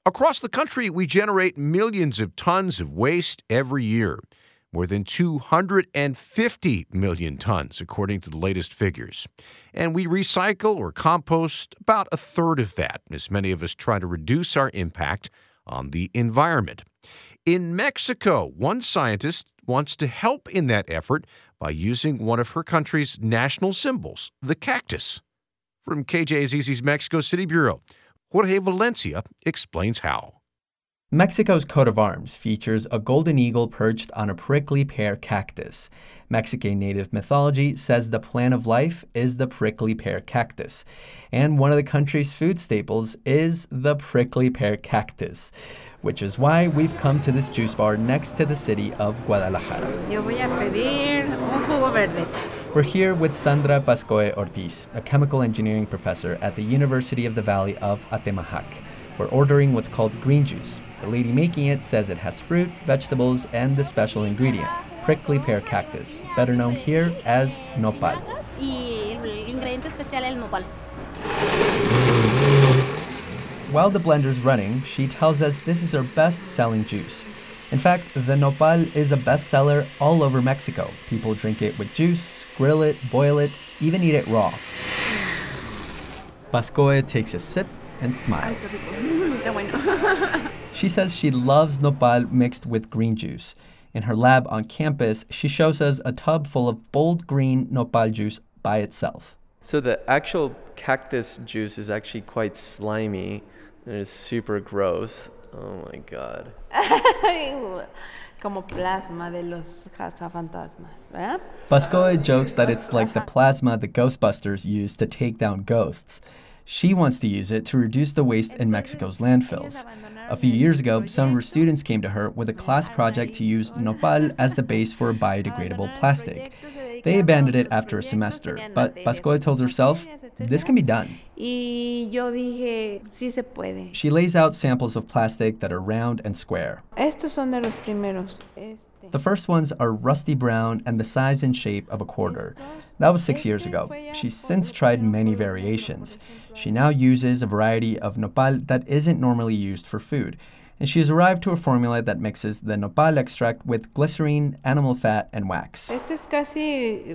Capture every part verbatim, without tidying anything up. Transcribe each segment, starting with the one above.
Across the country, we generate millions of tons of waste every year. More than two hundred fifty million tons, according to the latest figures. And we recycle or compost about a third of that, as many of us try to reduce our impact on the environment. In Mexico, one scientist wants to help in that effort by using one of her country's national symbols, the cactus. From K J Z Z's Mexico City Bureau, Jorge Valencia explains how. Mexico's coat of arms features a golden eagle perched on a prickly pear cactus. Mexican native mythology says the plant of life is the prickly pear cactus. And one of the country's food staples is the prickly pear cactus, which is why we've come to this juice bar next to the city of Guadalajara. Yo voy a pedir un jugo verde. We're here with Sandra Pascoe Ortiz, a chemical engineering professor at the University of the Valley of Atemajac. We're ordering what's called green juice. The lady making it says it has fruit, vegetables, and the special ingredient, prickly pear cactus, better known here as nopal. While the blender's running, she tells us this is her best-selling juice. In fact, the nopal is a bestseller all over Mexico. People drink it with juice, grill it, boil it, even eat it raw. Pascoe takes a sip and smiles. She says she loves nopal mixed with green juice. In her lab on campus, she shows us a tub full of bold green nopal juice by itself. So the actual cactus juice is actually quite slimy and it's super gross. Oh my God. Como plasma de los cazafantasmas, ¿verdad? Pascoe jokes that it's like the plasma the Ghostbusters used to take down ghosts. She wants to use it to reduce the waste in Mexico's landfills. A few years ago, some of her students came to her with a class project to use nopal as the base for a biodegradable plastic. They abandoned it after a semester, but Pascoe told herself, this can be done. Y yo dije, sí se puede. She lays out samples of plastic that are round and square. Estos son de los primeros. The first ones are rusty brown and the size and shape of a quarter. That was six years ago. She's since tried many variations. She now uses a variety of nopal that isn't normally used for food. And she has arrived to a formula that mixes the nopal extract with glycerine, animal fat, and wax. The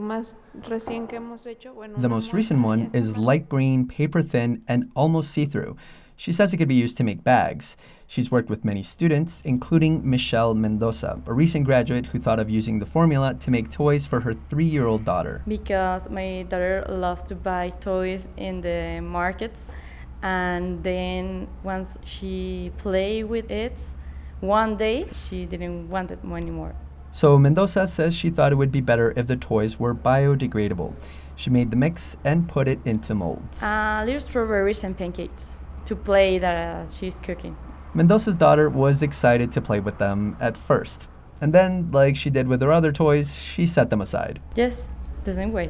most recent one is light green, paper-thin, and almost see-through. She says it could be used to make bags. She's worked with many students, including Michelle Mendoza, a recent graduate who thought of using the formula to make toys for her three-year-old daughter. Because my daughter loves to buy toys in the markets, and then once she played with it, one day she didn't want it anymore. So Mendoza says she thought it would be better if the toys were biodegradable. She made the mix and put it into molds. Uh, little strawberries and pancakes to play that uh, she's cooking. Mendoza's daughter was excited to play with them at first. And then, like she did with her other toys, she set them aside. Yes, the same way.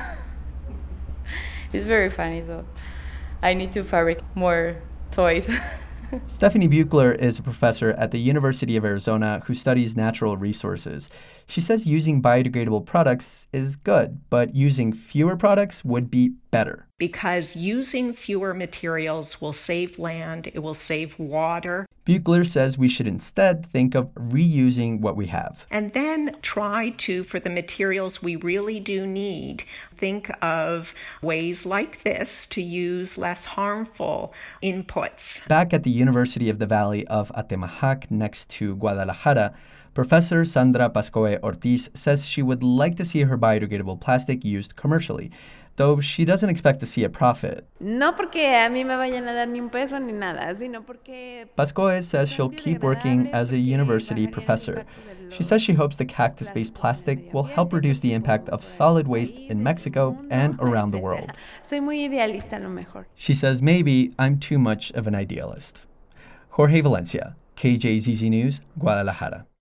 It's very funny, so I need to fabric more toys. Stephanie Buchler is a professor at the University of Arizona who studies natural resources. She says using biodegradable products is good, but using fewer products would be better. Because using fewer materials will save land, it will save water. Buchler says we should instead think of reusing what we have. And then try to, for the materials we really do need, think of ways like this to use less harmful inputs. Back at the University of the Valley of Atemajac next to Guadalajara, Professor Sandra Pascoe Ortiz says she would like to see her biodegradable plastic used commercially, though she doesn't expect to see a profit. No porque a mí me vayan a dar ni un peso ni nada, sino porque Pascoe says she'll keep working as a university professor. She says she hopes the cactus-based plastic will help reduce the impact of solid waste in Mexico and around the world. Soy muy idealista a lo mejor. She says maybe I'm too much of an idealist. Jorge Valencia, K J Z Z News, Guadalajara.